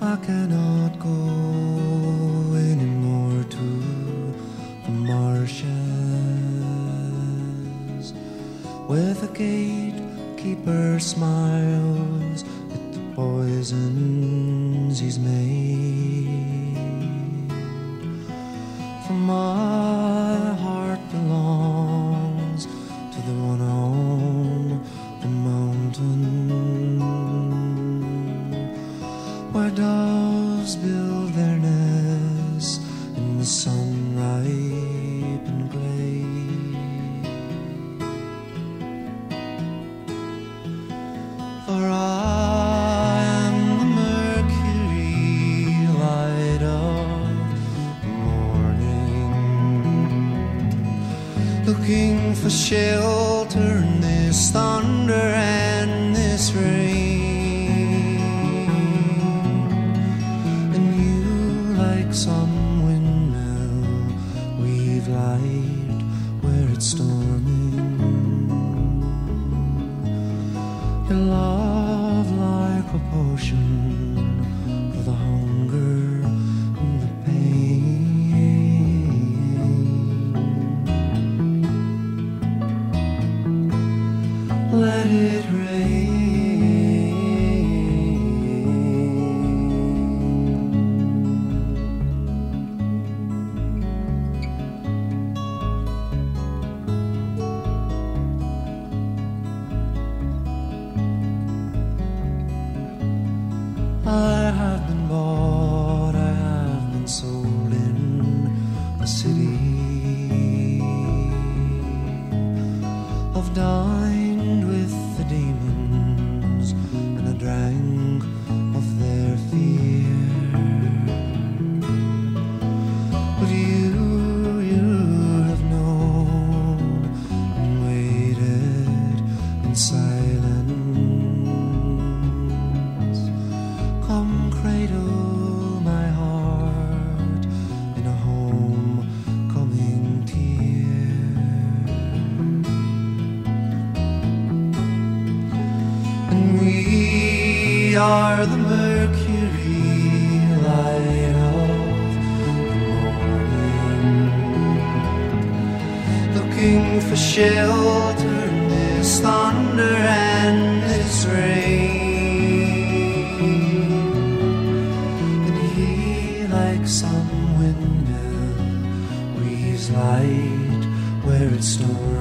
I cannot go anymore to the marshes, where the gatekeeper smiles at the poisons he's made. For my heart belongs to the one on the mountain, where doves build their nests in the sun-ripened glade. For I am the mercury light of the morning, looking for shelter in this thunder and this rain. Some windmill weave light where it's storming. Your love like a potion for the hunger and the pain. Let it rain. I have been bought, I have been sold in a city. I've dined with the demons and I drank of their fear. But you have known and waited in silence. Come cradle my heart in a homecoming tear. And we are the mercury light of the morning, looking for shelter in this thunder and this rain. Like some windmill weaves light where it's stormy.